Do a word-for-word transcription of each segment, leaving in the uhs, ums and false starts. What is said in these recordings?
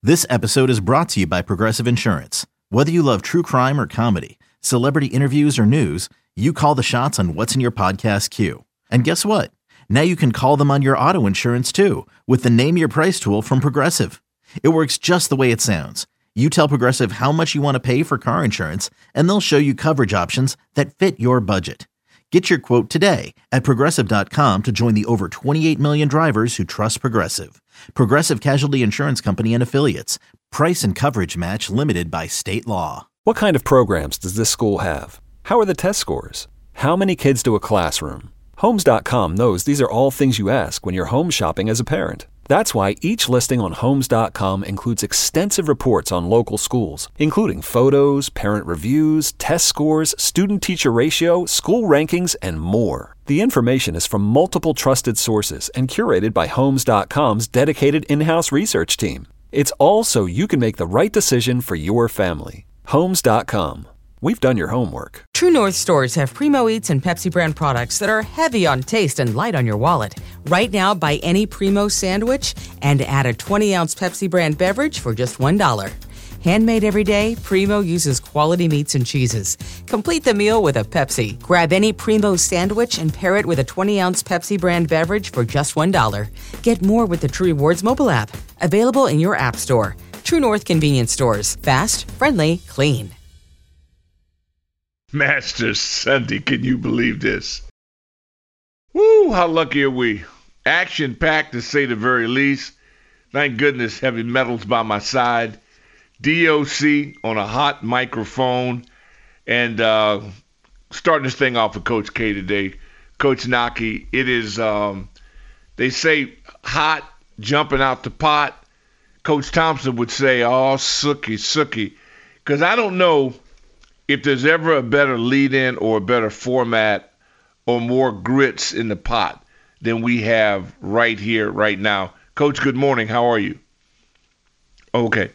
This episode is brought to you by Progressive Insurance. Whether you love true crime or comedy, celebrity interviews or news, you call the shots on what's in your podcast queue. And guess what? Now you can call them on your auto insurance too with the Name Your Price tool from Progressive. It works just the way it sounds. You tell Progressive how much you want to pay for car insurance, and they'll show you coverage options that fit your budget. Get your quote today at Progressive dot com to join the over twenty-eight million drivers who trust Progressive. Progressive Casualty Insurance Company and Affiliates. Price and coverage match limited by state law. What kind of programs does this school have? How are the test scores? How many kids to a classroom? Homes dot com knows these are all things you ask when you're home shopping as a parent. That's why each listing on Homes dot com includes extensive reports on local schools, including photos, parent reviews, test scores, student-teacher ratio, school rankings, and more. The information is from multiple trusted sources and curated by Homes dot com's dedicated in-house research team. It's all so you can make the right decision for your family. Homes dot com. We've done your homework. True North stores have Primo Eats and Pepsi brand products that are heavy on taste and light on your wallet. Right now, buy any Primo sandwich and add a twenty-ounce Pepsi brand beverage for just one dollar. Handmade every day, Primo uses quality meats and cheeses. Complete the meal with a Pepsi. Grab any Primo sandwich and pair it with a twenty-ounce Pepsi brand beverage for just one dollar. Get more with the True Rewards mobile app. Available in your app store. True North convenience stores. Fast, friendly, clean. Masters Sunday, can you believe this? Woo, how lucky are we? Action-packed, to say the very least. Thank goodness Heavy Metal's by my side. D O C on a hot microphone. And uh, starting this thing off with Coach K today. Coach Naki, it is, um, they say hot, jumping out the pot. Coach Thompson would say, oh, sooky, sooky. Because I don't know if there's ever a better lead-in or a better format or more grits in the pot than we have right here, right now. Coach, good morning. How are you? Okay.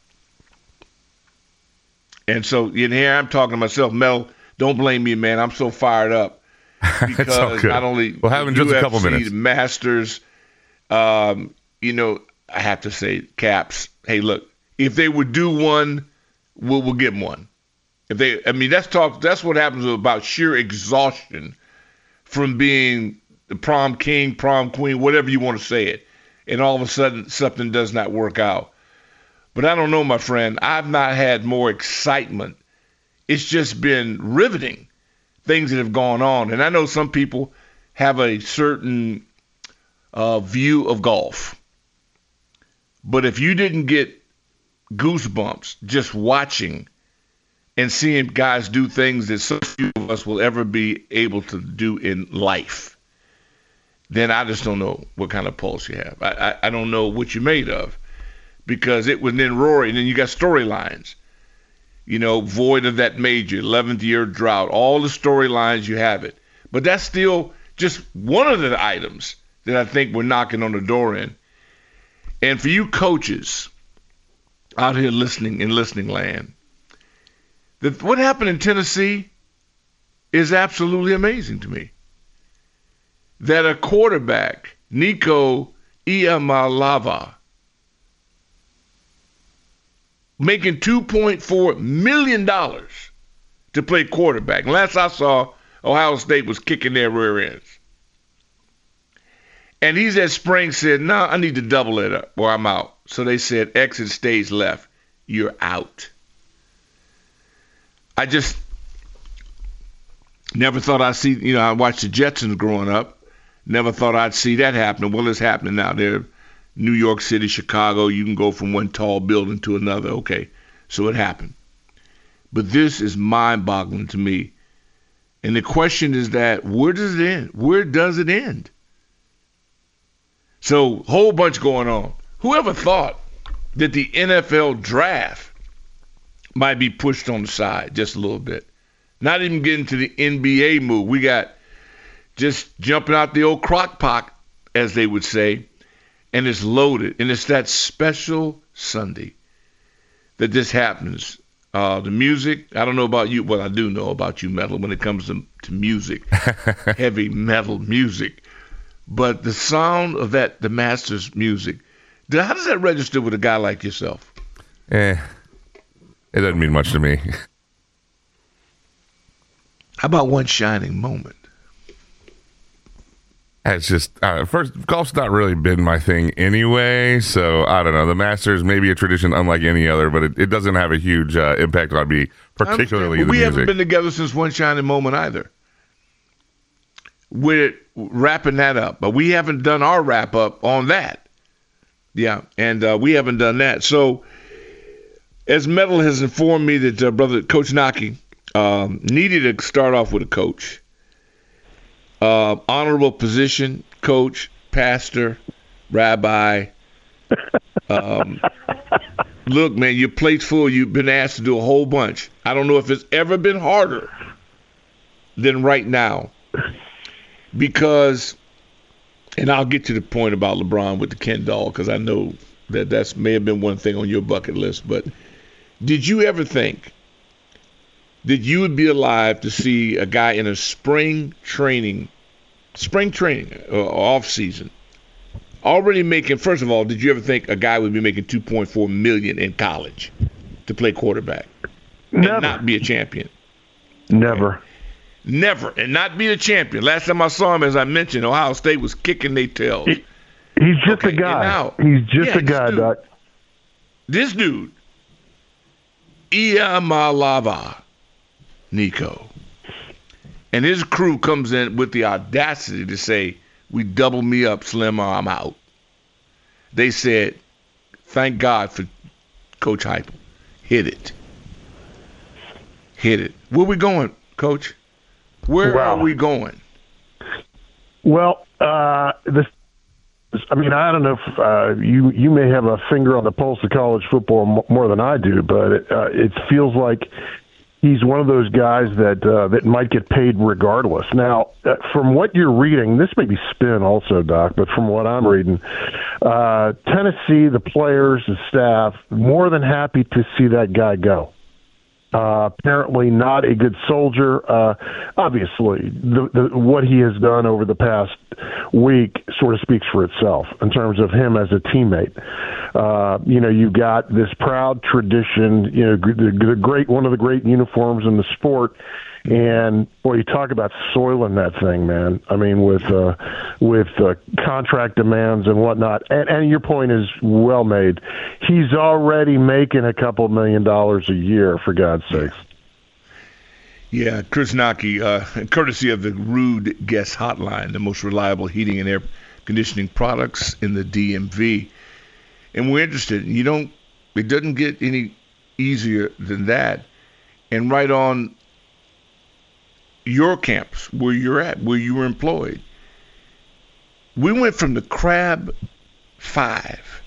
And so in here, I'm talking to myself. Mel, don't blame me, man. I'm so fired up. Because not only we'll have in just a couple minutes. Masters, um, you know, I have to say, Caps, hey, look, if they would do one, we'll, we'll give them one. If they, I mean, that's talk. That's what happens about sheer exhaustion from being the prom king, prom queen, whatever you want to say it, and all of a sudden something does not work out. But I don't know, my friend. I've not had more excitement. It's just been riveting things that have gone on, and I know some people have a certain uh, view of golf, but if you didn't get goosebumps just watching and seeing guys do things that so few of us will ever be able to do in life, then I just don't know what kind of pulse you have. I, I, I don't know what you're made of, because it was then Rory, and then you got storylines, you know, void of that major, eleventh year drought, all the storylines, you have it. But that's still just one of the items that I think we're knocking on the door in. And for you coaches out here listening in listening land, The, what happened in Tennessee is absolutely amazing to me. That a quarterback, Nico Iamaleava, making two point four million dollars to play quarterback. And last I saw, Ohio State was kicking their rear ends. And he's at Spring said, no, nah, I need to double it up or I'm out. So they said, exit stage left. You're out. I just never thought I'd see, you know, I watched the Jetsons growing up. Never thought I'd see that happening. Well, it's happening now. They're New York City, Chicago. You can go from one tall building to another. Okay, so it happened. But this is mind-boggling to me. And the question is that, where does it end? Where does it end? So, whole bunch going on. Whoever thought that the N F L draft might be pushed on the side just a little bit? Not even getting to the N B A move. We got just jumping out the old crock pot, as they would say, and it's loaded. And it's that special Sunday that this happens. Uh, the music, I don't know about you. Well, I do know about you, Metal, when it comes to, to music, heavy metal music. But the sound of that, the Masters music, How does that register with a guy like yourself? Eh, it doesn't mean much to me. How about one shining moment? It's just, uh, first, golf's not really been my thing anyway, so I don't know. The Masters may be a tradition unlike any other, but it, it doesn't have a huge uh, impact on me, particularly the we music. haven't been together since One Shining Moment either. We're wrapping that up, but we haven't done our wrap up on that. Yeah, and uh, we haven't done that. So, as Metal has informed me that uh, brother Coach Naki um, needed to start off with a coach. Uh, honorable position, coach, pastor, rabbi. Um, look, man, your plate's full. You've been asked to do a whole bunch. I don't know if it's ever been harder than right now. Because, and I'll get to the point about LeBron with the Ken doll, because I know that that's may have been one thing on your bucket list. But did you ever think that you would be alive to see a guy in a spring training, spring training, uh, off season, already making? First of all, did you ever think a guy would be making two point four million dollars in college to play quarterback Never. and not be a champion? Never. Okay. Never, and not be a champion. Last time I saw him, as I mentioned, Ohio State was kicking their tails. He, he's just okay, a guy. Now, he's just yeah, a guy, dude, Doc. This dude, Iamalava Nico, and his crew comes in with the audacity to say, "We double me up, Slim, or I'm out." They said, "Thank God for Coach Heupel. Hit it, hit it." Where we going, Coach? Where wow. are we going? Well, uh, this. I mean, I don't know if uh, you you may have a finger on the pulse of college football more than I do, but it, uh, it feels like he's one of those guys that uh, that might get paid regardless. Now, uh, from what you're reading, this may be spin also, Doc, but from what I'm reading, uh, Tennessee, the players, the staff, more than happy to see that guy go. Uh, apparently not a good soldier. Uh, obviously, the, the, what he has done over the past week sort of speaks for itself in terms of him as a teammate. Uh, you know, you've got this proud tradition, you know, the, the great, one of the great uniforms in the sport. And boy, you talk about soiling that thing, man. I mean, with uh, with uh, contract demands and whatnot. And, and your point is well made. He's already making a couple million dollars a year, for God's sakes. Yeah, Chris Naki, uh, courtesy of the Rude Guest Hotline, the most reliable heating and air conditioning products in the D M V. And we're interested. You don't. It doesn't get any easier than that. And right on your campus, where you're at, where you were employed, we went from the Crab Five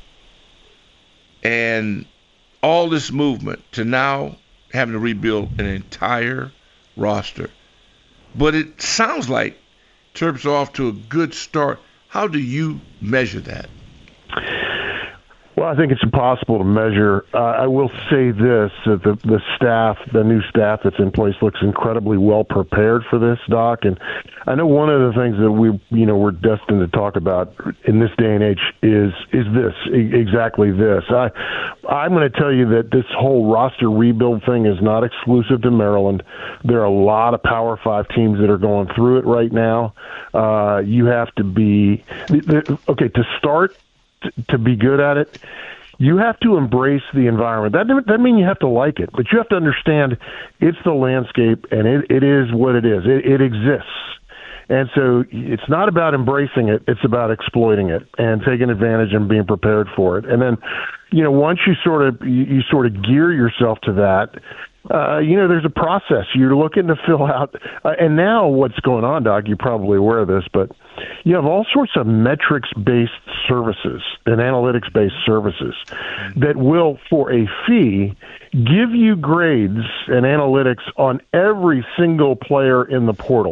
and all this movement to now having to rebuild an entire roster. But it sounds like Terps are off to a good start. How do you measure that? Well, I think it's impossible to measure. Uh, I will say this, that the, the staff, the new staff that's in place looks incredibly well prepared for this, Doc. And I know one of the things that we, you know, we're destined to talk about in this day and age is is this, e- exactly this. I, I'm going to tell you that this whole roster rebuild thing is not exclusive to Maryland. There are a lot of Power Five teams that are going through it right now. Uh, you have to be, okay, to start, to be good at it, you have to embrace the environment. That doesn't mean you have to like it, but you have to understand it's the landscape, and it, it is what it is. It, it exists. And so it's not about embracing it. It's about exploiting it and taking advantage and being prepared for it. And then, you know, once you sort of you, you sort of gear yourself to that, Uh, you know, there's a process. You're looking to fill out. Uh, and now what's going on, Doc, you're probably aware of this, but you have all sorts of metrics-based services and analytics-based services that will, for a fee, give you grades and analytics on every single player in the portal.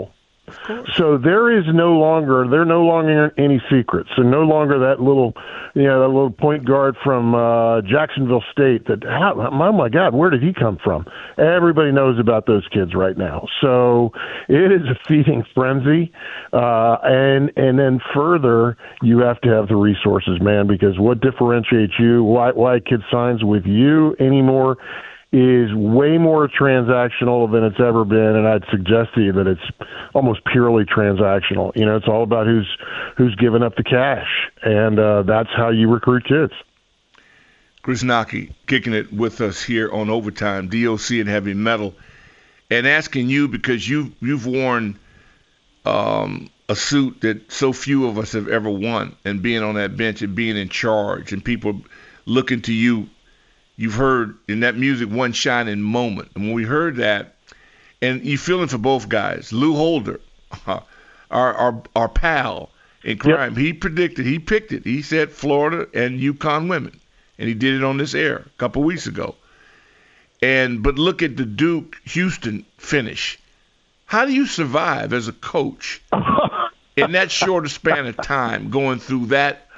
So there is no longer there are no longer any secrets, and no longer that little, you know, that little point guard from uh, Jacksonville State. That how, oh my God, where did he come from? Everybody knows about those kids right now. So it is a feeding frenzy, uh, and and then further, you have to have the resources, man, because what differentiates you, why why a kid signs with you anymore, is way more transactional than it's ever been, and I'd suggest to you that it's almost purely transactional. You know, it's all about who's who's giving up the cash, and uh, that's how you recruit kids. Chris Naki kicking it with us here on Overtime, D O C and Heavy Metal, and asking you because you you've worn um, a suit that so few of us have ever worn, and being on that bench and being in charge, and people looking to you. You've heard in that music One Shining Moment. And when we heard that, and you're feeling for both guys, Lou Holder, our our, our pal in crime, yep. he predicted, he picked it. He said Florida and UConn women. And he did it on this air a couple weeks ago. And but look at the Duke Houston finish. How do you survive as a coach in that shorter span of time going through that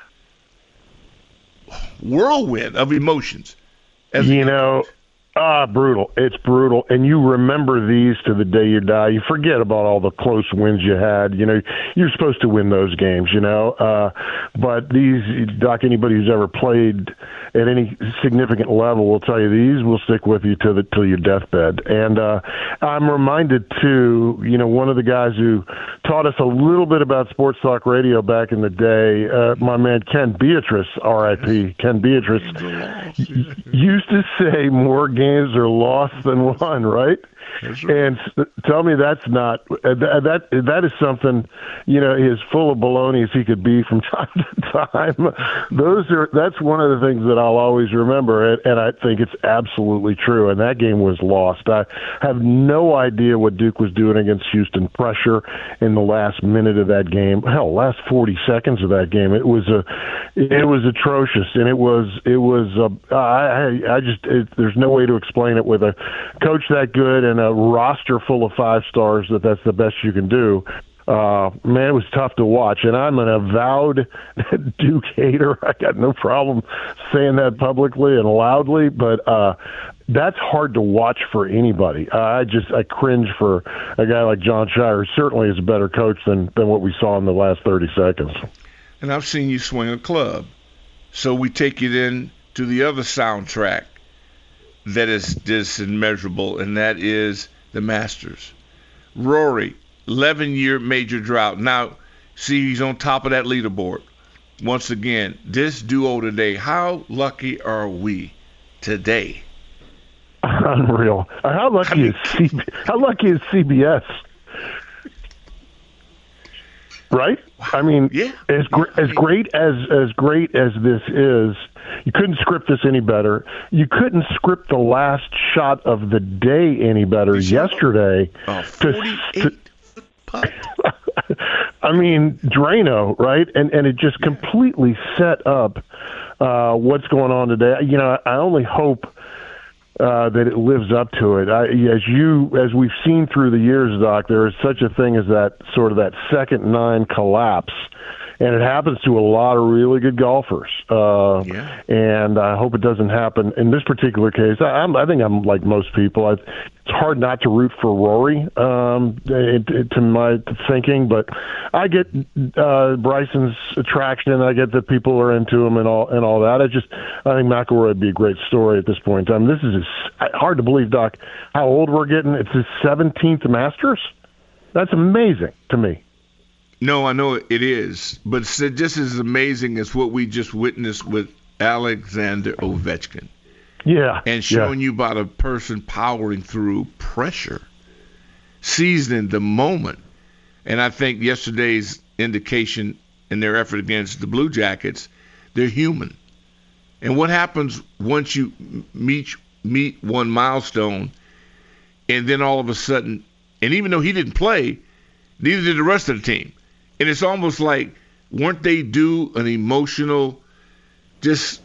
whirlwind of emotions? As you know, ah, brutal. It's brutal. And you remember these to the day you die. You forget about all the close wins you had. You know, you're supposed to win those games, you know. Uh, but these, Doc, anybody who's ever played at any significant level will tell you these will stick with you till, the, till your deathbed. And uh, I'm reminded, too, you know, one of the guys who taught us a little bit about sports talk radio back in the day, uh, my man Ken Beatrice, R I P, Ken Beatrice, used to say more games are lost than won, right? Right. And tell me that's not that that is something, you know, as full of baloney as he could be from time to time. Those are that's one of the things that I'll always remember, and, and I think it's absolutely true. And that game was lost. I have no idea what Duke was doing against Houston. Pressure in the last minute of that game, hell, last forty seconds of that game. It was a it was atrocious, and it was it was a, I I just it, there's no way to explain it with a coach that good and a roster full of five stars that that's the best you can do. Uh, man, it was tough to watch, and I'm an avowed Duke hater. I got no problem saying that publicly and loudly, but uh, that's hard to watch for anybody. Uh, I just I cringe for a guy like John Shire, who certainly is a better coach than, than what we saw in the last thirty seconds. And I've seen you swing a club, so we take you then to the other soundtrack that is just immeasurable, and that is the Masters. Rory, eleven-year major drought. Now, see, he's on top of that leaderboard. Once again, this duo today, how lucky are we today? Unreal. How lucky I mean, is C- how lucky is C B S? Right? I mean, yeah. as gr- as great as as great as this is, you couldn't script this any better. You couldn't script the last shot of the day any better yesterday. Oh, forty-eight putt. I mean, Drano, right? And and it just completely set up uh, what's going on today. You know, I only hope Uh, that it lives up to it. I, as you, as we've seen through the years, Doc, there is such a thing as that sort of that second nine collapse, and it happens to a lot of really good golfers. Uh, yeah. And I hope it doesn't happen in this particular case. I, I'm, I think I'm like most people. I, it's hard not to root for Rory, um, it, it, to my thinking, but I get uh, Bryson's attraction. I get that people are into him and all and all that. I just I think McIlroy would be a great story at this point in time. This is his, hard to believe, Doc, how old we're getting. It's his seventeenth Masters. That's amazing to me. No, I know it is, but it's just as amazing as what we just witnessed with Alexander Ovechkin. Yeah. And showing yeah. you about a person powering through pressure, seizing the moment. And I think yesterday's indication in their effort against the Blue Jackets, they're human. And what happens once you meet meet one milestone, and then all of a sudden, and even though he didn't play, neither did the rest of the team. And it's almost like, weren't they due an emotional, just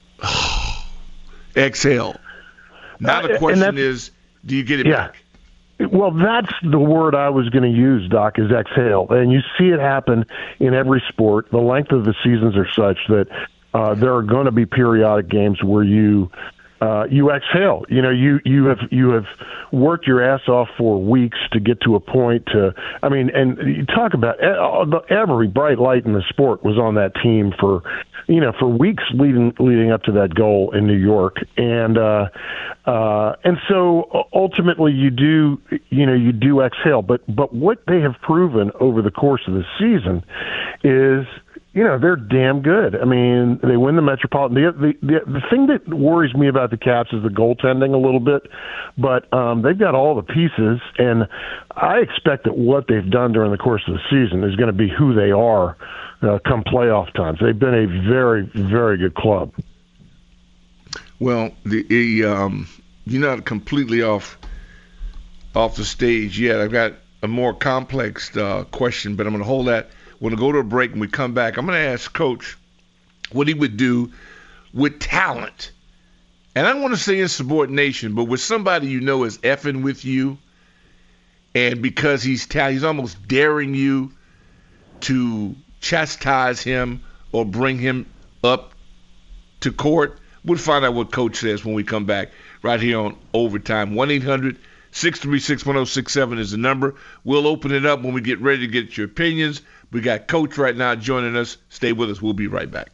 exhale? Now the question is, do you get it yeah. back? Well, that's the word I was going to use, Doc, is exhale. And you see it happen in every sport. The length of the seasons are such that uh, there are going to be periodic games where you uh, you exhale. You know, you, you have you have worked your ass off for weeks to get to a point to, I mean, and you talk about every bright light in the sport was on that team for, you know, for weeks leading leading up to that goal in New York. And uh, uh, and so ultimately you do, you know, you do exhale. But but what they have proven over the course of the season is, you know, they're damn good. I mean, they win the Metropolitan. The, the the the thing that worries me about the Caps is the goaltending a little bit, but um, they've got all the pieces, and I expect that what they've done during the course of the season is going to be who they are uh, come playoff times. They've been a very, very good club. Well, the, the um, you're not completely off off the stage yet. I've got a more complex uh, question, but I'm going to hold that. We're going to go to a break. When we come back, I'm going to ask Coach what he would do with talent. And I don't want to say insubordination, but with somebody you know is effing with you, and because he's ta- he's almost daring you to chastise him or bring him up to court. We'll find out what Coach says when we come back right here on Overtime. one eight hundred six three six one oh six seven is the number. We'll open it up when we get ready to get your opinions. We got Coach right now joining us. Stay with us. We'll be right back.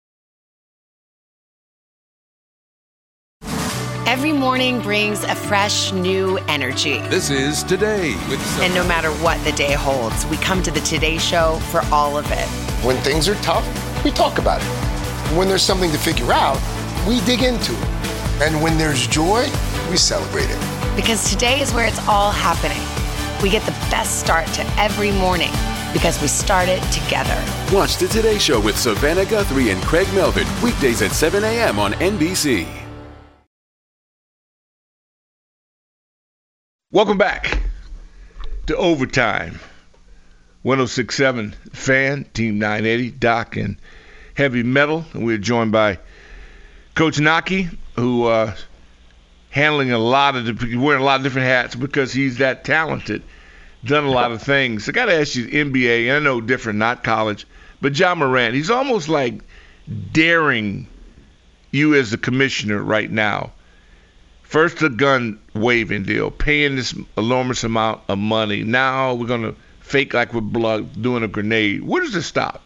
Every morning brings a fresh, new energy. This is Today with Savannah. And no matter what the day holds, we come to the Today Show for all of it. When things are tough, we talk about it. When there's something to figure out, we dig into it. And when there's joy, we celebrate it. Because today is where it's all happening. We get the best start to every morning because we start it together. Watch the Today Show with Savannah Guthrie and Craig Melvin, weekdays at seven a.m. on N B C. Welcome back to Overtime. one oh six point seven Fan, Team nine eighty, Doc, and Heavy Metal. And we're joined by Coach Naki, who uh, handling a lot of, wearing a lot of different hats because he's that talented. Done a lot of things. I got to ask you, N B A, and I know different, not college, but John Morant, he's almost like daring you as the commissioner right now. First, the gun waving deal, paying this enormous amount of money. Now we're going to fake like we're blood, doing a grenade. Where does it stop?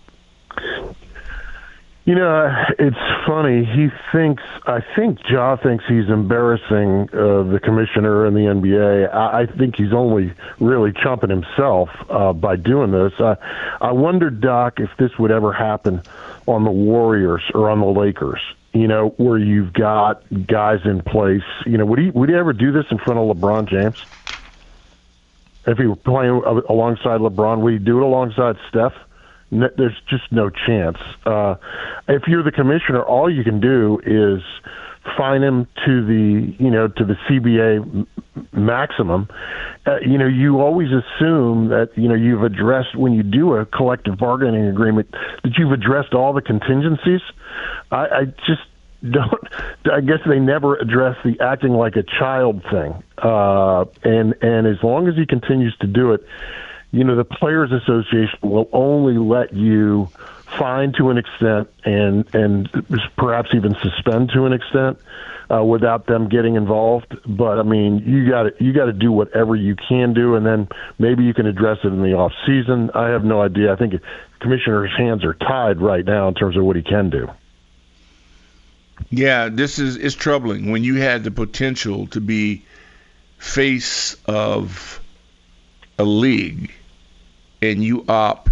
You know, it's funny. He thinks, I think Ja thinks he's embarrassing uh, the commissioner and the N B A. I, I think he's only really chumping himself uh, by doing this. Uh, I wonder, Doc, if this would ever happen on the Warriors or on the Lakers, you know, where you've got guys in place. You know, would he, would he ever do this in front of LeBron James? If he were playing alongside LeBron, would he do it alongside Steph? No, there's just no chance. Uh, if you're the commissioner, all you can do is fine him to the, you know, to the C B A maximum. Uh, you know, you always assume that, you know, you've addressed, when you do a collective bargaining agreement, that you've addressed all the contingencies. I, I just don't, I guess they never address the acting like a child thing. Uh, and, and as long as he continues to do it, you know, the Players Association will only let you fine to an extent and and perhaps even suspend to an extent uh, without them getting involved. But I mean, you got to you got to do whatever you can do, and then maybe you can address it in the off season. I have no idea. I think the commissioner's hands are tied right now in terms of what he can do. Yeah, this is it's troubling when you had the potential to be face of a league and you opt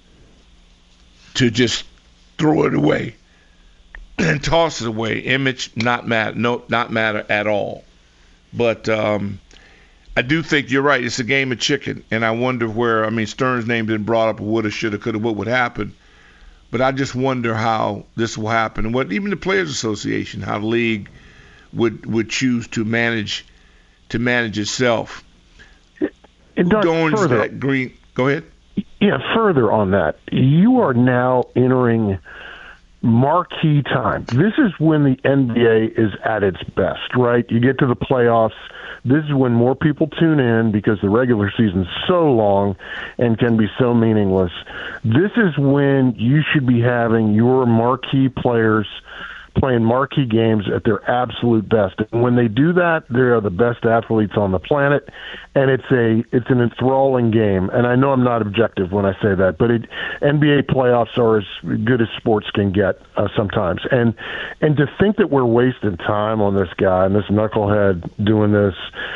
to just throw it away and toss it away. Image not matter, no, not matter at all. But um, I do think you're right. It's a game of chicken, and I wonder where. I mean, Stern's name been brought up. Woulda, shoulda, coulda. What would happen? But I just wonder how this will happen, and what even the Players Association, how the league would would choose to manage to manage itself. And Doug, going further, to that green. Go ahead. Yeah, further on that, you are now entering marquee time. This is when the N B A is at its best, right? You get to the playoffs. This is when more people tune in because the regular season's so long and can be so meaningless. This is when you should be having your marquee players playing marquee games at their absolute best. And when they do that, they are the best athletes on the planet, and it's a it's an enthralling game. And I know I'm not objective when I say that, but it, N B A playoffs are as good as sports can get uh, sometimes. And and to think that we're wasting time on this guy and this knucklehead doing this,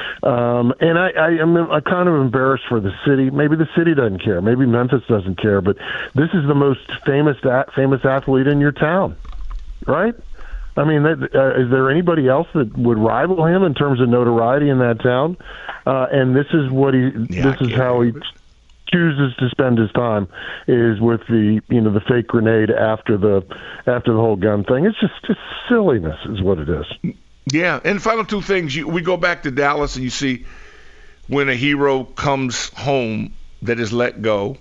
um, and I, I am I'm kind of embarrassed for the city. Maybe the city doesn't care. Maybe Memphis doesn't care. But this is the most famous famous athlete in your town. Right? I mean, that, uh, is there anybody else that would rival him in terms of notoriety in that town? Uh, and this is what he. Yeah, this is how he chooses to spend his time, is with the you know the fake grenade after the after the whole gun thing. It's just just silliness, is what it is. Yeah, and final two things. You, we go back to Dallas, and you see when a hero comes home that is let go,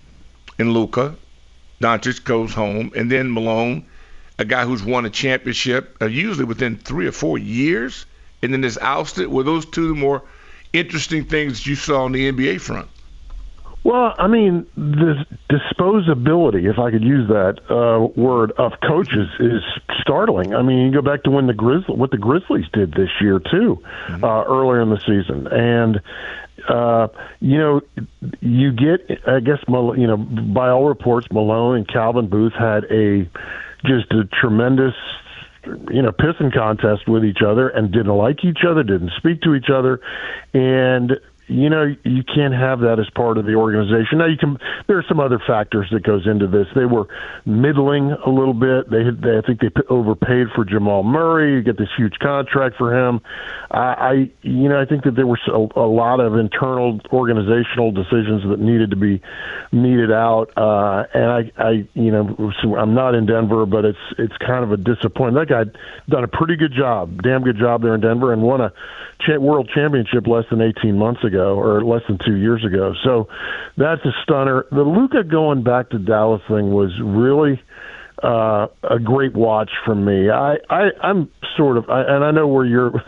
in Luka, Doncic goes home, and then Malone, a guy who's won a championship, uh, usually within three or four years, and then is ousted. Were those two the more interesting things that you saw on the N B A front? Well, I mean, the disposability, if I could use that uh, word, of coaches is startling. I mean, you go back to when the Grizz- what the Grizzlies did this year, too, mm-hmm. uh, earlier in the season. And, uh, you know, you get, I guess, you know, by all reports, Malone and Calvin Booth had a just a tremendous, you know, pissing contest with each other and didn't like each other, didn't speak to each other. And, you know, you can't have that as part of the organization. Now, you can. There are some other factors that goes into this. They were middling a little bit. They, had, they I think they overpaid for Jamal Murray. You get this huge contract for him. I, I you know, I think that there were a, a lot of internal organizational decisions that needed to be meted out. Uh, and I, I, you know, so I'm not in Denver, but it's it's kind of a disappointment. That guy done a pretty good job, damn good job there in Denver, and won a cha- world championship less than eighteen months ago. Or less than two years ago. So that's a stunner. The Luka going back to Dallas thing was really uh, a great watch from me. I, I, I'm sort of, I, and I know where your,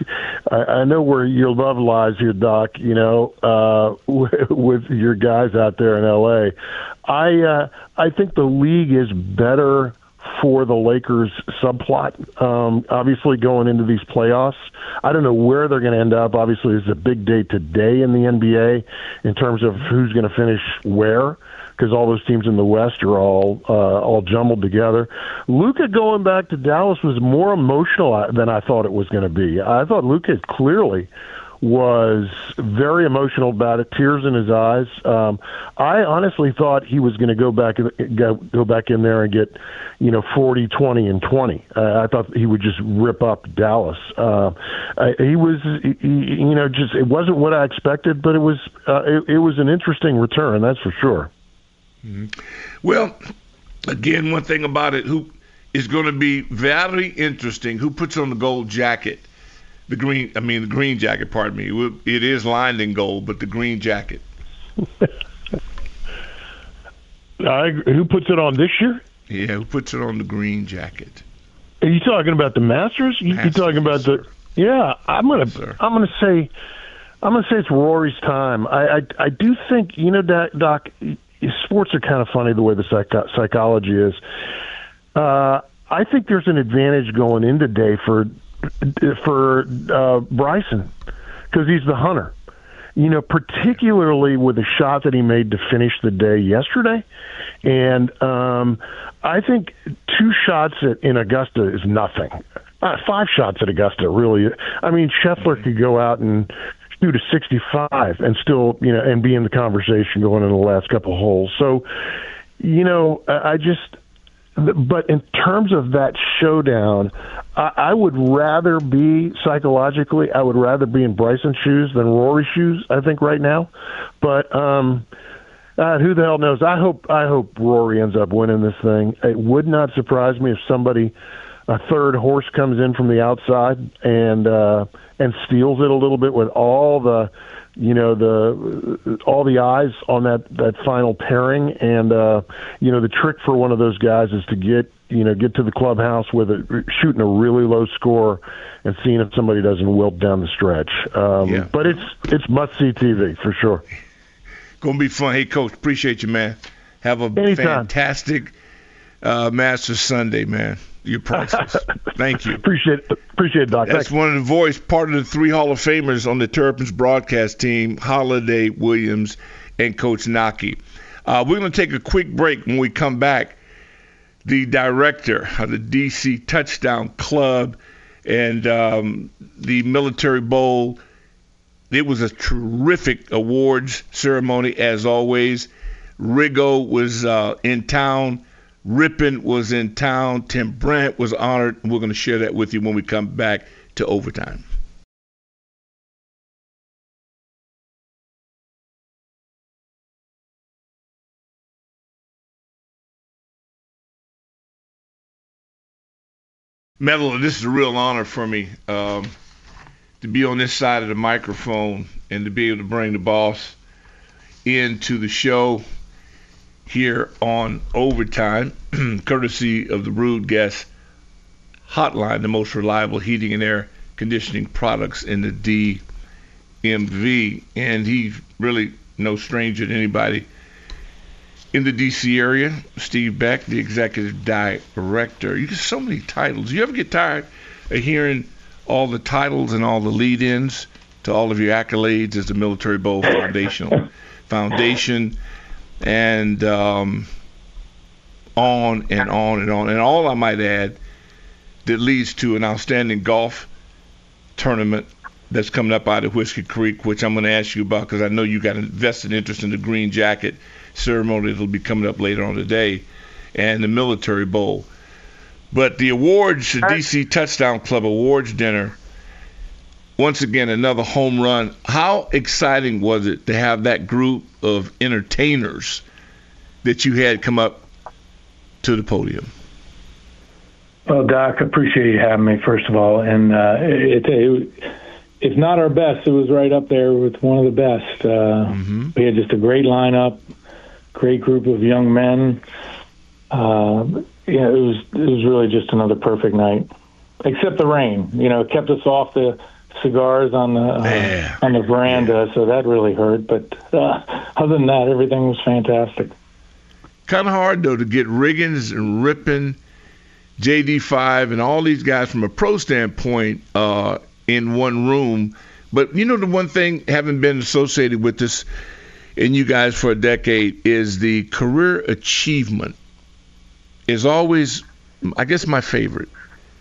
I, I know where your love lies here, Doc. You know, uh, with, with your guys out there in L A. I, uh, I think the league is better for the Lakers subplot, um, obviously going into these playoffs. I don't know where they're going to end up. Obviously, it's a big day today in the N B A in terms of who's going to finish where, because all those teams in the West are all uh, all jumbled together. Luka going back to Dallas was more emotional than I thought it was going to be. I thought Luka clearly was very emotional about it, tears in his eyes. Um, I honestly thought he was going to go back go, go back in there and get, you know, forty, twenty, and twenty. Uh, I thought he would just rip up Dallas. Uh, I, he was, he, you know, just it wasn't what I expected, but it was uh, it, it was an interesting return, that's for sure. Mm-hmm. Well, again, one thing about it, who is going to be very interesting, who puts on the gold jacket. The green, I mean, the green jacket, pardon me. It is lined in gold, but the green jacket. I, who puts it on this year? Yeah, who puts it on the green jacket? Are you talking about the Masters? You, Masters you talking about the? Yeah, I'm gonna. Yes, I'm gonna say. I'm gonna say it's Rory's time. I, I, I do think, you know, Doc. Sports are kind of funny the way the psych- psychology is. Uh, I think there's an advantage going into day for. for uh, Bryson, because he's the hunter. You know, particularly with the shot that he made to finish the day yesterday. And um, I think two shots at, in Augusta is nothing. Uh, five shots at Augusta, really. I mean, Scheffler could go out and shoot a sixty-five and still, you know, and be in the conversation going in the last couple of holes. So, you know, I just... But in terms of that showdown, I, I would rather be psychologically, I would rather be in Bryson's shoes than Rory's shoes, I think, right now. But um, uh, who the hell knows? I hope I hope Rory ends up winning this thing. It would not surprise me if somebody a third horse comes in from the outside and uh, and steals it a little bit with all the, you know, the all the eyes on that, that final pairing. And, uh, you know, the trick for one of those guys is to get, you know, get to the clubhouse with it, shooting a really low score and seeing if somebody doesn't wilt down the stretch. Um, yeah. But it's it's must-see T V for sure. Gonna be fun. Hey, Coach, appreciate you, man. Have a Anytime. fantastic uh, Masters Sunday, man. You're priceless. Thank you. Appreciate it. Appreciate it, Doc. That's Thanks. one of the voice, part of the three Hall of Famers on the Terrapins broadcast team, Holiday, Williams, and Coach Naki. Uh, we're going to take a quick break. When we come back, the director of the D C Touchdown Club and um, the Military Bowl, it was a terrific awards ceremony, as always. Rigo was uh, in town. Rippon was in town. Tim Brandt was honored. We're going to share that with you when we come back to Overtime. Medal, this is a real honor for me um, to be on this side of the microphone and to be able to bring the boss into the show here on Overtime, courtesy of the Rude Guest Hotline, the most reliable heating and air conditioning products in the D M V. And he's really no stranger to anybody in the D C area. Steve Beck, the executive director. You get so many titles. You ever get tired of hearing all the titles and all the lead-ins to all of your accolades as the Military Bowl Foundational Foundation? And um, on and on and on. And all I might add that leads to an outstanding golf tournament that's coming up out of Whiskey Creek, which I'm going to ask you about because I know you got a vested interest in the green jacket ceremony that'll be coming up later on today, and the Military Bowl. But the awards, the D C Touchdown Club Awards Dinner, once again, another home run. How exciting was it to have that group of entertainers that you had come up to the podium? Well, Doc, appreciate you having me, first of all. And uh, it, it, if not our best, it was right up there with one of the best. Uh, mm-hmm. We had just a great lineup, great group of young men. Uh, yeah, it was it was really just another perfect night, except the rain. You know, it kept us off the cigars on the uh, on the veranda, yeah. So that really hurt. But uh, other than that, everything was fantastic. Kind of hard though to get Riggins and Rippon, J D five, and all these guys from a pro standpoint uh, in one room. But you know, the one thing, having been associated with this and you guys for a decade, is the career achievement is always, I guess, my favorite.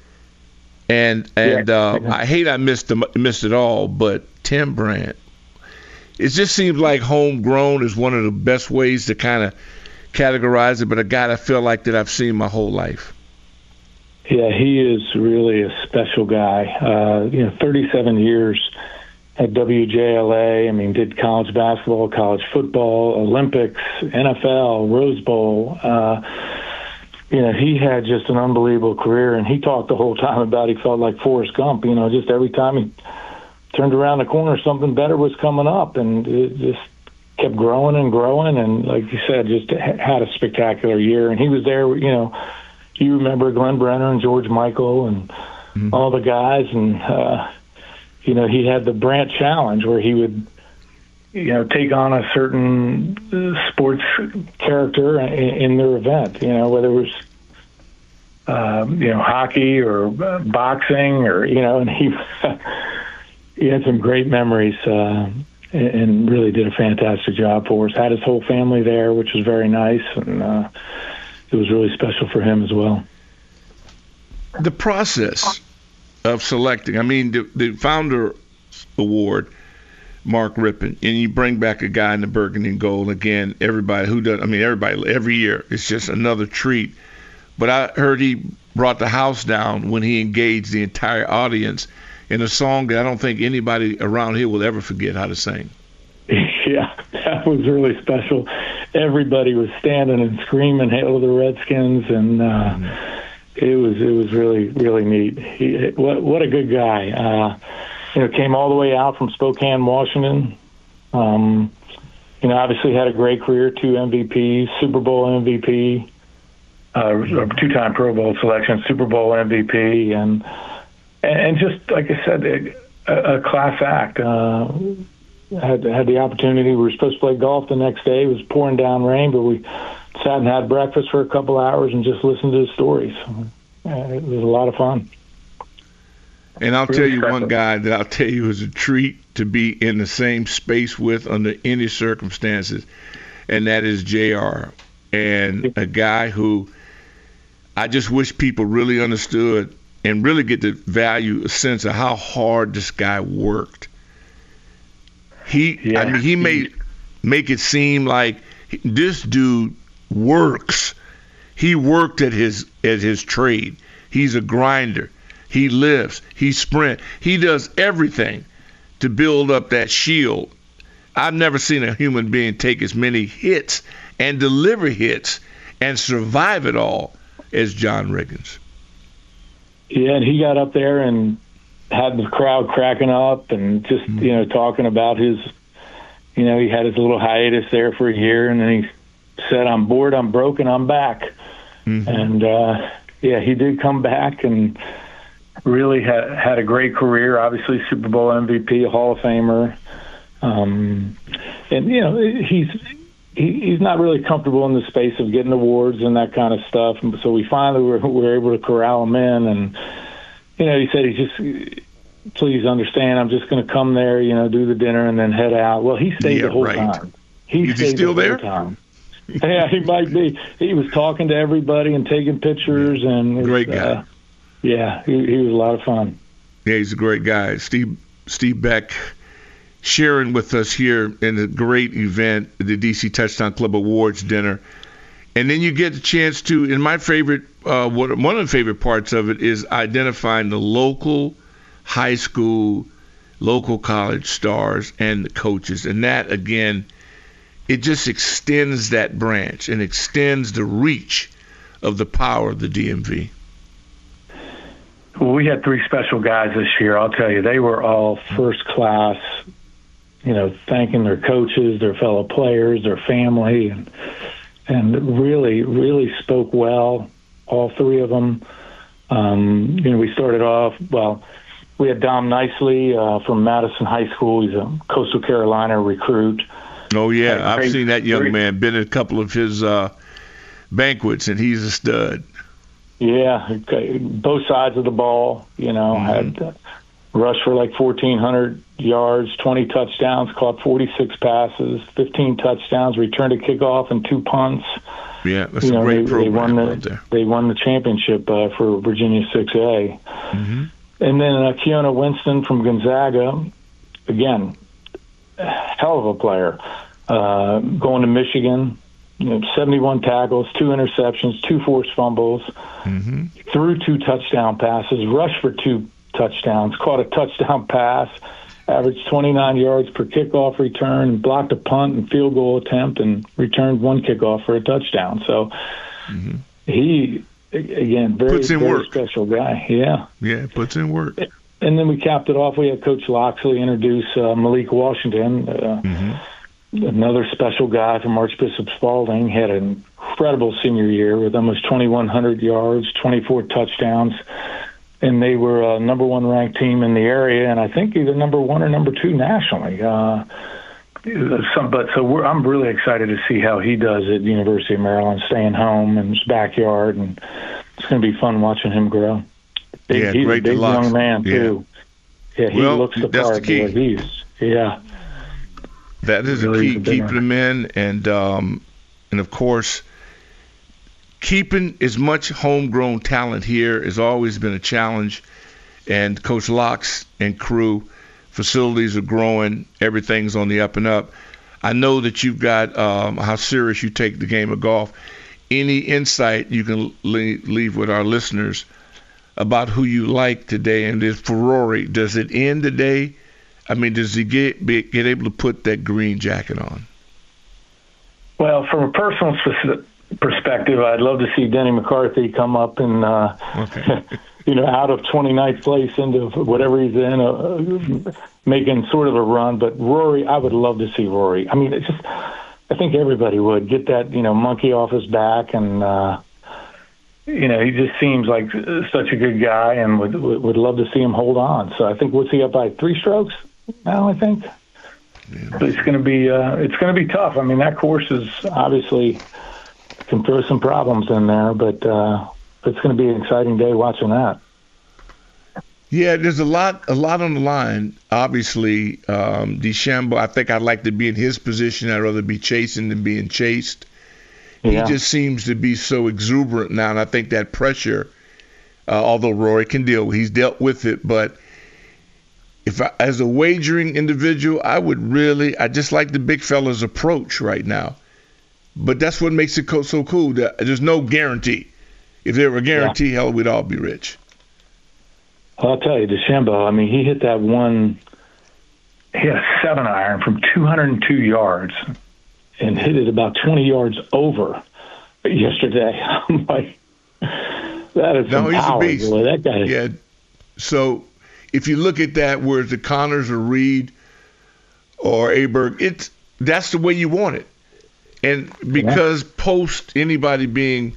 And and yeah. uh, I hate I missed the, missed it all, but Tim Brandt, it just seems like homegrown is one of the best ways to kind of categorize it. But a guy I feel like that I've seen my whole life. Yeah, he is really a special guy. Uh, you know, thirty-seven years at W J L A. I mean, did college basketball, college football, Olympics, N F L, Rose Bowl. Uh, You know, he had just an unbelievable career, and he talked the whole time about he felt like Forrest Gump. You know, just every time he turned around the corner, something better was coming up, and it just kept growing and growing. And like you said, just had a spectacular year. And he was there, you know, you remember Glenn Brenner and George Michael and mm-hmm. all the guys. And, uh, you know, he had the Brandt Challenge where he would, you know, take on a certain sports character in, in their event, you know, whether it was, um, you know, hockey or uh, boxing or, you know, and he, he had some great memories uh, and, and really did a fantastic job for us. Had his whole family there, which was very nice. And uh, it was really special for him as well. The process of selecting, I mean, the, the Founder Award, Mark Rippon, and you bring back a guy in the burgundy and gold. Again, everybody who does, I mean, everybody, every year, it's just another treat. But I heard he brought the house down when he engaged the entire audience in a song that I don't think anybody around here will ever forget how to sing. Yeah, that was really special. Everybody was standing and screaming, "Hail the Redskins!" and uh, it was it was really really neat. He, what what a good guy. Uh, you know, came all the way out from Spokane, Washington. Um, you know, obviously had a great career, two M V Ps, Super Bowl M V P, uh, two-time Pro Bowl selection, Super Bowl M V P, and and just like I said, a, a class act. Uh, had had the opportunity. We were supposed to play golf the next day. It was pouring down rain, but we sat and had breakfast for a couple hours and just listened to his stories. Uh, it was a lot of fun. And I'll Really tell you special. one guy that I'll tell you is a treat to be in the same space with under any circumstances, and that is J R. And a guy who I just wish people really understood and really get to value a sense of how hard this guy worked. He, Yeah. I mean, he made make it seem like this dude works. He worked at his at his trade. He's a grinder. He lifts. He sprint. He does everything to build up that shield. I've never seen a human being take as many hits and deliver hits and survive it all as John Riggins. Yeah, and he got up there and had the crowd cracking up and just, Mm-hmm. you know, talking about his, you know, he had his little hiatus there for a year, and then he said, I'm bored, I'm broken, I'm back. Mm-hmm. And, uh, yeah, he did come back and really had, had a great career, obviously Super Bowl M V P, a Hall of Famer. Um, and, you know, he's he, he's not really comfortable in the space of getting awards and that kind of stuff. And so we finally were, were able to corral him in. And, you know, he said, he just, please understand, I'm just going to come there, you know, do the dinner and then head out. Well, he stayed Yeah, the whole right. time. He Is he stayed still the whole there? time. Yeah, he might be. He was talking to everybody and taking pictures. and Great guy. Uh, yeah, he, he was a lot of fun. Yeah, he's a great guy. Steve Steve Beck sharing with us here in a great event, the D C Touchdown Club Awards dinner. And then you get the chance to, in my favorite, uh, what, one of the favorite parts of it is identifying the local high school, local college stars and the coaches. And that, again, it just extends that branch and extends the reach of the power of the D M V. Well, we had three special guys this year. I'll tell you, they were all first class, you know, thanking their coaches, their fellow players, their family, and and really, really spoke well, all three of them. Um, you know, we started off, well, we had Dom Nicely uh, from Madison High School. He's a Coastal Carolina recruit. Oh, yeah. Uh, I've great- seen that young great- man, been at a couple of his uh, banquets, and he's a stud. Yeah, okay, both sides of the ball, you know, had uh, rushed for like fourteen hundred yards, twenty touchdowns, caught forty-six passes, fifteen touchdowns, returned a kickoff and two punts. Yeah, that's You a know, great they, they program won the right there. they won the championship uh, for Virginia six A. Mm-hmm. And then uh, Keona Winston from Gonzaga, again, hell of a player, uh, going to Michigan. You know, seventy-one tackles, two interceptions, two forced fumbles, Mm-hmm. threw two touchdown passes, rushed for two touchdowns, caught a touchdown pass, averaged twenty-nine yards per kickoff return, blocked a punt and field goal attempt, and returned one kickoff for a touchdown. So Mm-hmm. he, again, very, Puts in very work. special guy. Yeah. Yeah, puts in work. And then we capped it off. We had Coach Loxley introduce uh, Malik Washington, uh, Mm-hmm. another special guy from Archbishop Spalding. Had an incredible senior year with almost twenty-one hundred yards, twenty-four touchdowns, and they were a number one ranked team in the area, and I think either number one or number two nationally. Uh, some, but so we're, I'm really excited to see how he does at the University of Maryland, staying home in his backyard, and it's going to be fun watching him grow. Big, Yeah, he's great a big deluxe. young man Yeah. too. Yeah, he Well, looks the that's part. the key. Boy. He's yeah. That is a Really key, a big keeping one. them in, and um, and of course, keeping as much homegrown talent here has always been a challenge. And Coach Locks and crew, facilities are growing, everything's on the up and up. I know that you've got um, how serious you take the game of golf. Any insight you can le- leave with our listeners about who you like today? And this Ferrari, does it end today? I mean, does he get be, get able to put that green jacket on? Well, from a personal speci- perspective, I'd love to see Denny McCarthy come up and, uh, okay. you know, out of twenty-ninth place into whatever he's in, uh, making sort of a run. But Rory, I would love to see Rory. I mean, it's just, I think everybody would get that, you know, monkey off his back. And, uh, you know, he just seems like such a good guy, and would, would love to see him hold on. So I think, what's he up by, three strokes now, I think? Yeah. But it's going to be, uh, it's going to be tough. I mean, that course is obviously can throw some problems in there, but uh, it's going to be an exciting day watching that. Yeah, there's a lot, a lot on the line. Obviously, um, DeChambeau, I think I'd like to be in his position. I'd rather be chasing than being chased. Yeah. He just seems to be so exuberant now, and I think that pressure, uh, although Rory can deal, he's dealt with it, but if I, as a wagering individual, I would really, I just like the big fella's approach right now. But that's what makes it so cool. There's no guarantee. If there were a guarantee, yeah. hell, we'd all be rich. I'll tell you, DeChambeau, I mean, he hit that one, he had a seven iron from two hundred two yards and hit it about twenty yards over yesterday. I'm like, that is some no, he's power. A beast. Boy. That guy is. Yeah. So if you look at that, where the Connors or Reed or Aberg, it's that's the way you want it. And because yeah. post anybody being,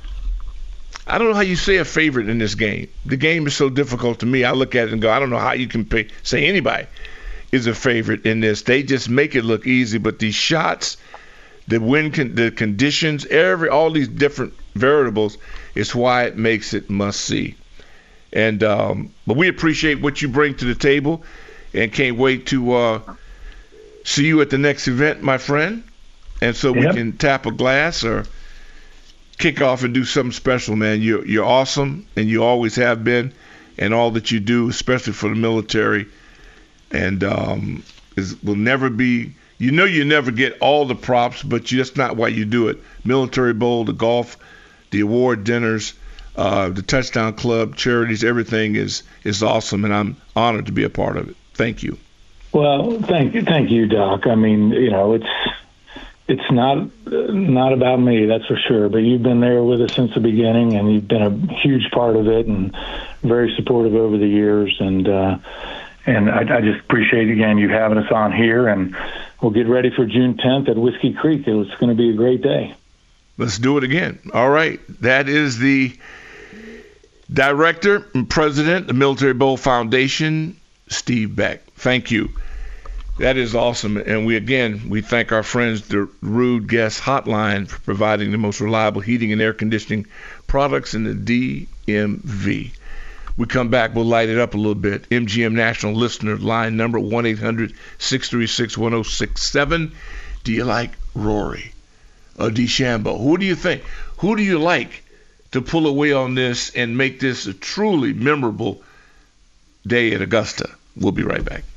I don't know how you say a favorite in this game. The game is so difficult to me. I look at it and go, I don't know how you can pay, say anybody is a favorite in this. They just make it look easy, but these shots, the win, con- the conditions, every all these different variables is why it makes it must see. And um, but we appreciate what you bring to the table, and can't wait to uh, see you at the next event, my friend. And so yep. we can tap a glass or kick off and do something special, man. You're, you're awesome, and you always have been, and all that you do, especially for the military, and um, is, will never be, you know you never get all the props, but that's not why you do it. Military Bowl, the golf, the award dinners, uh, the Touchdown Club, charities, everything is, is awesome, and I'm honored to be a part of it. Thank you. Well, thank you, thank you, Doc. I mean, you know, it's, It's not not about me, that's for sure. But you've been there with us since the beginning, and you've been a huge part of it, and very supportive over the years. And uh, and I, I just appreciate again you having us on here. And we'll get ready for June tenth at Whiskey Creek. It's going to be a great day. Let's do it again. All right, that is the director and president of the Military Bowl Foundation, Steve Beck. Thank you. That is awesome. And we, again, we thank our friends, the Rude Guest Hotline, for providing the most reliable heating and air conditioning products in the D M V. We come back, we'll light it up a little bit. M G M National Listener line number one eight hundred six three six one oh six seven. Do you like Rory or DeChambeau? Who do you think? Who do you like to pull away on this and make this a truly memorable day at Augusta? We'll be right back.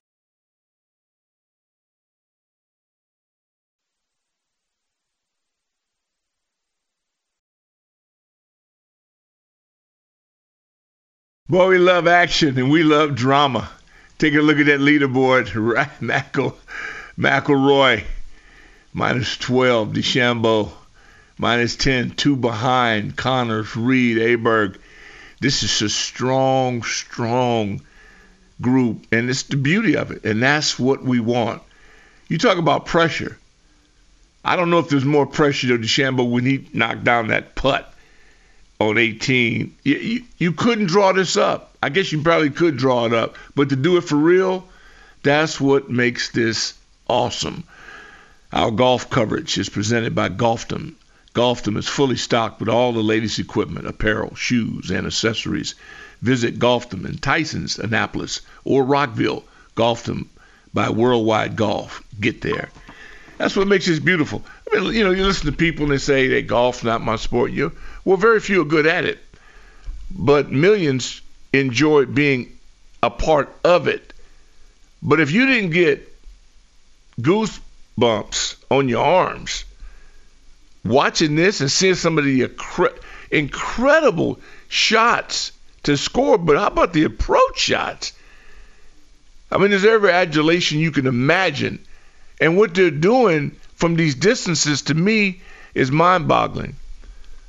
Boy, we love action and we love drama. Take a look at that leaderboard. McEl, McElroy, minus twelve. DeChambeau, minus ten. Two behind. Connors, Reed, Aberg. This is a strong, strong group, and it's the beauty of it, and that's what we want. You talk about pressure. I don't know if there's more pressure to DeChambeau when he knocked down that putt on eighteen. You, you, you couldn't draw this up. I guess you probably could draw it up, but to do it for real, that's what makes this awesome. Our golf coverage is presented by Golfdom. Golfdom is fully stocked with all the latest equipment, apparel, shoes, and accessories. Visit Golfdom in Tysons, Annapolis, or Rockville. Golfdom by Worldwide Golf. Get there. That's what makes this beautiful. I mean, you know, you listen to people and they say, "Hey, golf's not my sport." You, well, very few are good at it, but millions enjoy being a part of it. But if you didn't get goosebumps on your arms watching this and seeing some of the incre- incredible shots to score, but how about the approach shots? I mean, there's every adulation you can imagine. And what they're doing from these distances, to me, is mind-boggling.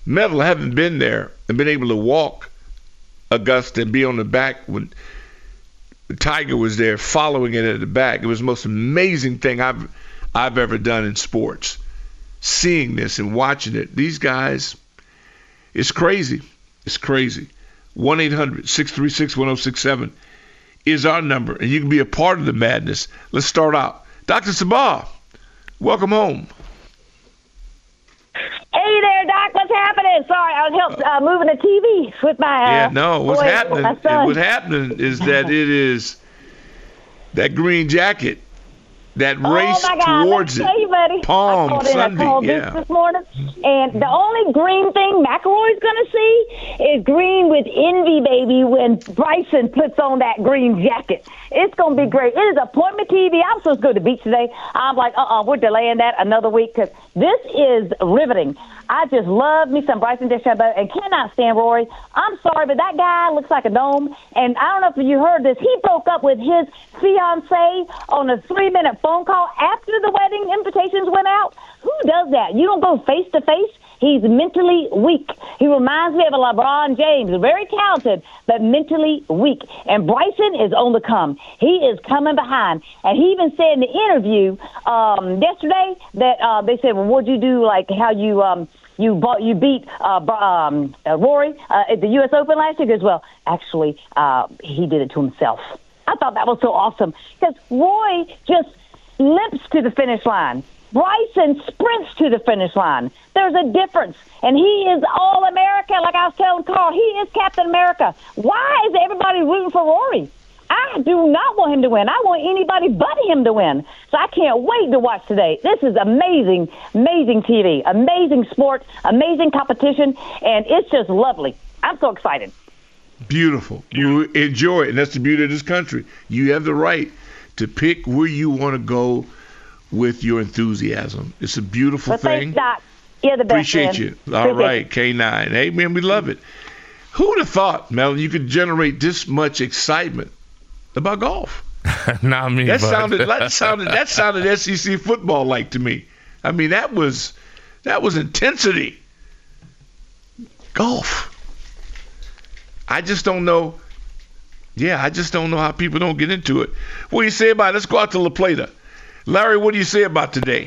medal. I haven't been there and been able to walk Augusta and be on the back when Tiger was there following it at the back. It was the most amazing thing I've I've ever done in sports. Seeing this and watching it. These guys, it's crazy. It's crazy. one eight hundred six three six one oh six seven is our number, and you can be a part of the madness. Let's start out. Doctor Sabah, welcome home. Hey there, Doc. What's happening? Sorry, I was helped uh, moving the T V with my uh, Yeah, no, what's boy, happening? my son. What's happening is that it is that green jacket, that race oh my God, towards let me tell you, buddy. Palm I called Sunday. In, I called yeah. this, this morning, and the only green thing McElroy's going to see is green with envy, baby, when Bryson puts on that green jacket. It's going to be great. It is appointment T V. I'm supposed to go to the beach today. I'm like, uh-uh, we're delaying that another week because this is riveting. I just love me some Bryson DeChambeau and cannot stand Rory. I'm sorry, but that guy looks like a gnome. And I don't know if you heard this. He broke up with his fiancée on a three-minute phone call after the wedding invitations went out. Who does that? You don't go face-to-face? He's mentally weak. He reminds me of a LeBron James, very talented, but mentally weak. And Bryson is on the come. He is coming behind. And he even said in the interview um, yesterday that uh, they said, well, what'd you do, like how you um, you bought, you beat uh, um, uh, Rory uh, at the U S Open last year? He goes, well, actually, uh, he did it to himself. I thought that was so awesome because Roy just limps to the finish line. Bryson sprints to the finish line. There's a difference. And he is All-America, like I was telling Carl. He is Captain America. Why is everybody rooting for Rory? I do not want him to win. I want anybody but him to win. So I can't wait to watch today. This is amazing, amazing T V, amazing sport, amazing competition, and it's just lovely. I'm so excited. Beautiful. You enjoy it, and that's the beauty of this country. You have the right to pick where you want to go with your enthusiasm. It's a beautiful well, thing. Thanks, Doc. You're the best. Appreciate man. you. All Appreciate right, K nine. Hey, man, we love it. Who would have thought, Mel, you could generate this much excitement about golf? Not me. That but. sounded that sounded that sounded S E C football like to me. I mean, that was that was intensity. Golf. I just don't know. Yeah, I just don't know how people don't get into it. What do you say about it? Let's go out to La Plata. Larry, what do you say about today?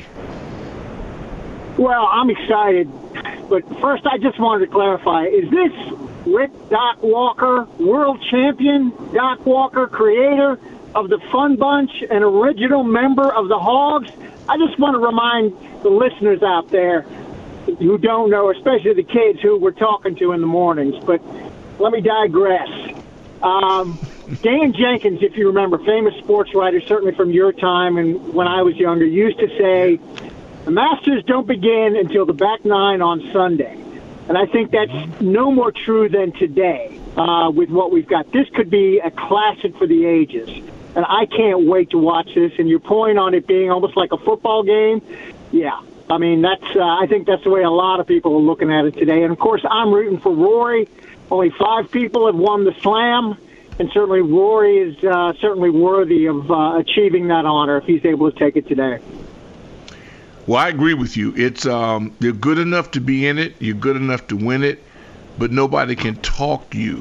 Well, I'm excited, but first I just wanted to clarify, is this Rick Doc Walker, world champion Doc Walker, creator of the Fun Bunch, an original member of the Hogs? I just want to remind the listeners out there who don't know, especially the kids who we're talking to in the mornings, but let me digress. Um, Dan Jenkins, if you remember, famous sports writer, certainly from your time and when I was younger, used to say, the Masters don't begin until the back nine on Sunday. And I think that's no more true than today uh, with what we've got. This could be a classic for the ages. And I can't wait to watch this. And your point on it being almost like a football game, yeah. I mean, that's. Uh, I think that's the way a lot of people are looking at it today. And, of course, I'm rooting for Rory. Only five people have won the Slam, and certainly Rory is uh, certainly worthy of uh, achieving that honor if he's able to take it today. Well, I agree with you. It's um, you're good enough to be in it, you're good enough to win it, but nobody can talk you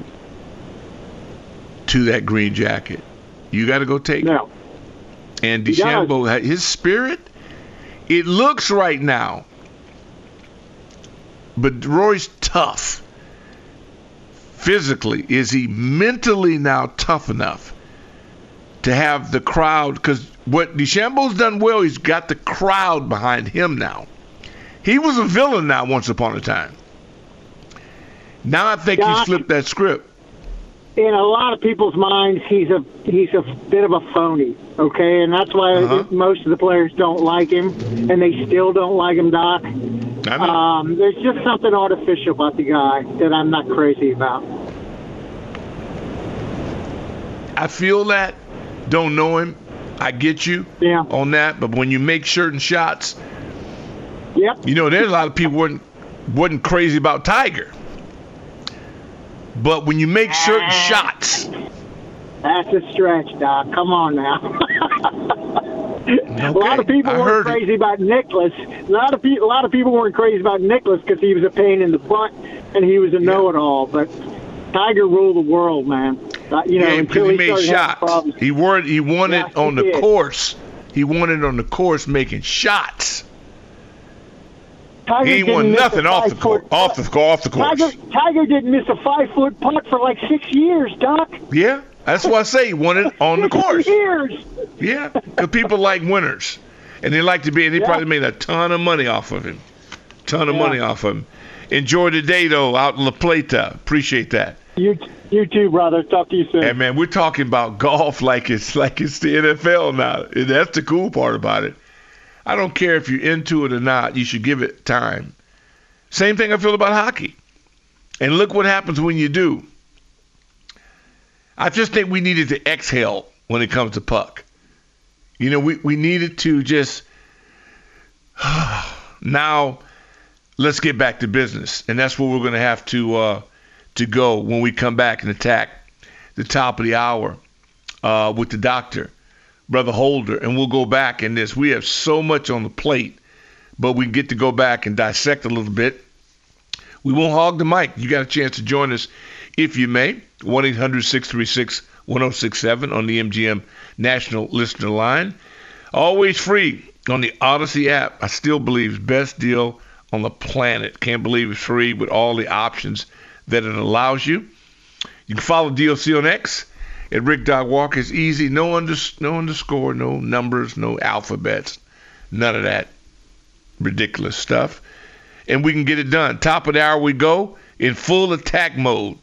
to that green jacket. You got to go take no. it. And DeChambeau, his spirit, it looks right now, but Rory's tough. Physically, is he mentally now tough enough to have the crowd? Because what DeChambeau's done well, he's got the crowd behind him now. He was a villain now once upon a time. Now I think Doc, he's flipped that script. In a lot of people's minds, he's a he's a bit of a phony, okay? And that's why uh-huh. most of the players don't like him, and they still don't like him, Doc. I know. Um, there's just something artificial about the guy that I'm not crazy about. I feel that. Don't know him. I get you yeah. on that. But when you make certain shots, yep. you know, there's a lot of people wasn't wasn't crazy about Tiger. But when you make certain shots, that's a stretch, Doc. Come on now. A lot of people I weren't heard it. crazy about Nicholas. A lot of people, a lot of people weren't crazy about Nicholas because he was a pain in the butt and he was a know-it-all. But Tiger ruled the world, man. Uh, you know, Yeah, until because he he made started having shots. problems. He won. He won Yeah, it on he the did. course. He won it on the course making shots. Tiger He ain't didn't won miss a nothing off the five course. foot- Off the off the course. Tiger, Tiger didn't miss a five-foot putt for like six years, Doc. Yeah, that's why I say he won it on the Six course. years. Yeah, because people like winners, and they like to be. And they Yeah. probably made a ton of money off of him. Ton of Yeah. money off of him. Enjoy the day though, out in La Plata. Appreciate that. You, you too, brother. Talk to you soon. Hey man, we're talking about golf like it's like it's the N F L now. And that's the cool part about it. I don't care if you're into it or not. You should give it time. Same thing I feel about hockey. And look what happens when you do. I just think we needed to exhale when it comes to puck. You know, we, we needed to just now let's get back to business. And that's where we're going to have to uh, to go when we come back and attack the top of the hour uh, with the doctor, Brother Holder. And we'll go back in this. We have so much on the plate, but we get to go back and dissect a little bit. We won't hog the mic. You got a chance to join us if you may. one eight hundred six three six one oh six seven on the M G M National Listener Line. Always free on the Odyssey app. I still believe it's best deal on the planet. Can't believe it's free with all the options that it allows you. You can follow D L C on X at Rick Dog Walker. It's easy. No, under, no underscore, no numbers, no alphabets. None of that ridiculous stuff. And we can get it done. Top of the hour we go in full attack mode.